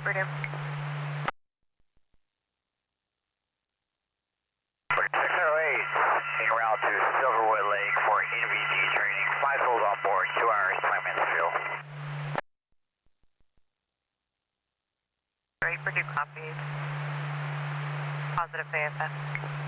Purdue. 608, en route to Silverwood Lake for NVG training. 5 souls on board, 2 hours, 5 minutes fuel. Great, Purdue copies. Positive AFS.